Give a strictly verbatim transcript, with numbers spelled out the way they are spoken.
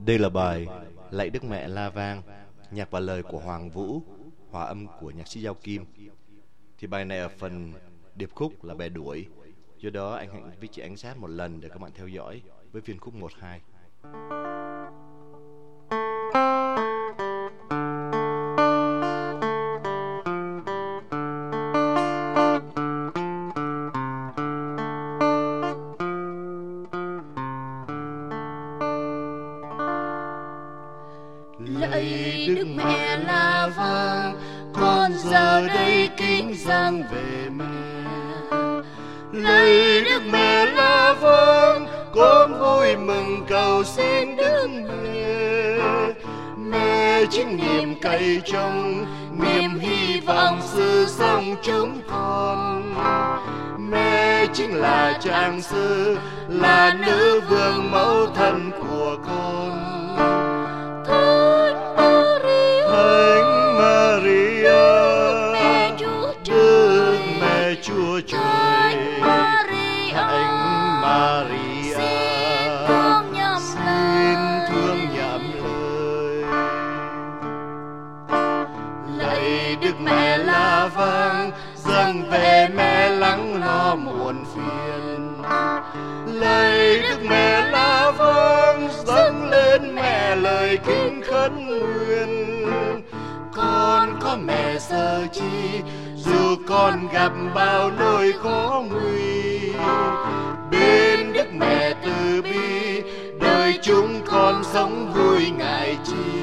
Đây là bài Lạy Đức Mẹ La Vang, nhạc và lời của Hoàng Vũ, hòa âm của nhạc sĩ Giao Kim. Thì bài này ở phần điệp khúc là bài đuổi, do đó anh hãy với chị Ánh Sát một lần để các bạn theo dõi với phiên khúc một hai. Lạy Đức Mẹ La Vang, con giờ đây kính dâng về mẹ. Lạy Đức Mẹ La Vang, con vui mừng cầu xin Đức Mẹ. Mẹ chính niềm cậy trông, niềm hy vọng sự sống chúng con. Mẹ chính là trang sư, là nữ vương mẫu thân của con. Chúa Trời, Thánh Maria, xin thương nhậm lời. Lạy Đức Mẹ La Vang, dâng về mẹ lắng lo muộn phiền. Lạy Đức Mẹ La Vang, dâng lên mẹ lời kính khấn nguyện. Con có mẹ giờ chi, dù con gặp bao nỗi khó nguy, bên Đức Mẹ từ bi, đời chúng con sống vui ngại chi.